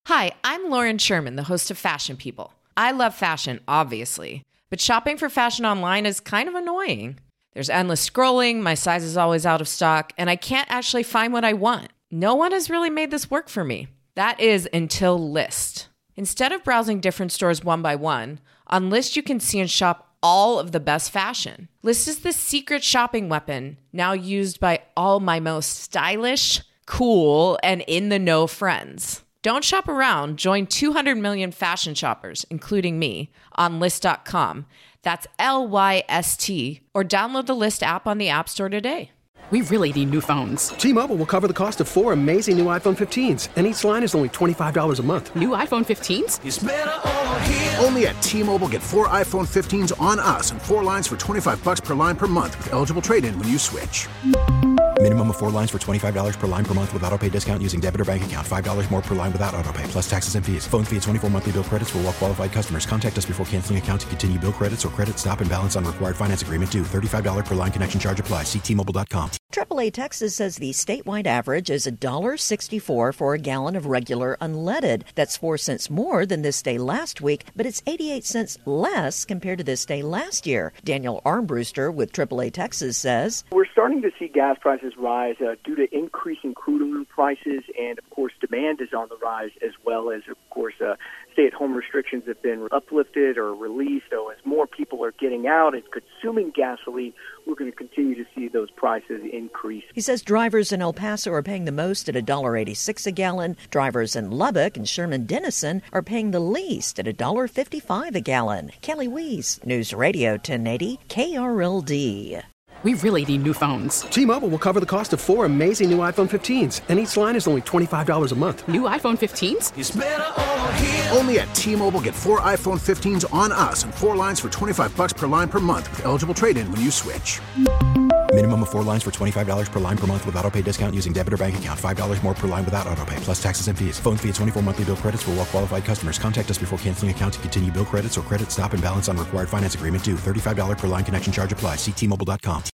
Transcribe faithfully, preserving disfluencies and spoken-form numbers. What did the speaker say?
Hi, I'm Lauren Sherman, the host of Fashion People. I love fashion, obviously, but shopping for fashion online is kind of annoying. There's endless scrolling, my size is always out of stock, and I can't actually find what I want. No one has really made this work for me. That is until Lyst. Instead of browsing different stores one by one, on Lyst you can see and shop all of the best fashion. Lyst is the secret shopping weapon now used by all my most stylish, cool, and in-the-know friends. Don't shop around. Join two hundred million fashion shoppers, including me, on Lyst dot com. That's L Y S T. Or download the Lyst app on the App Store today. We really need new phones. T-Mobile will cover the cost of four amazing new iPhone fifteens, and each line is only twenty-five dollars a month. New iPhone fifteens? It's better over here. Only at T-Mobile, get four iPhone fifteens on us and four lines for twenty-five dollars per line per month with eligible trade-in when you switch. Minimum of four lines for twenty-five dollars per line per month with autopay discount using debit or bank account. five dollars more per line without autopay, plus taxes and fees. Phone fee at twenty-four monthly bill credits for well-qualified customers. Contact us before canceling account to continue bill credits or credit stop and balance on required finance agreement due. thirty-five dollars per line connection charge applies. See T Mobile dot com. triple A Texas says the statewide average is one dollar sixty-four for a gallon of regular unleaded. That's four cents more than this day last week, but it's eighty-eight cents less compared to this day last year. Daniel Armbruster with triple A Texas says, we're starting to see gas prices rise uh, due to increasing crude oil prices, and of course demand is on the rise, as well as of course uh, stay-at-home restrictions have been uplifted or released. So as more people are getting out and consuming gasoline, we're going to continue to see those prices increase. He says drivers in El Paso are paying the most at one dollar eighty-six a gallon. Drivers in Lubbock and Sherman-Denison are paying the least at one dollar fifty-five a gallon. Kelly Weiss, News Radio ten eighty K R L D. We really need new phones. T-Mobile will cover the cost of four amazing new iPhone fifteens, and each line is only twenty-five dollars a month. New iPhone fifteens? It's better over here. Only at T-Mobile, get four iPhone fifteens on us and four lines for twenty-five dollars per line per month with eligible trade-in when you switch. Minimum of four lines for twenty-five dollars per line per month with autopay discount using debit or bank account. five dollars more per line without autopay, plus taxes and fees. Phone fee at twenty-four monthly bill credits for well-qualified customers. Contact us before canceling account to continue bill credits or credit stop and balance on required finance agreement due. thirty-five dollars per line connection charge applies. See T Mobile dot com.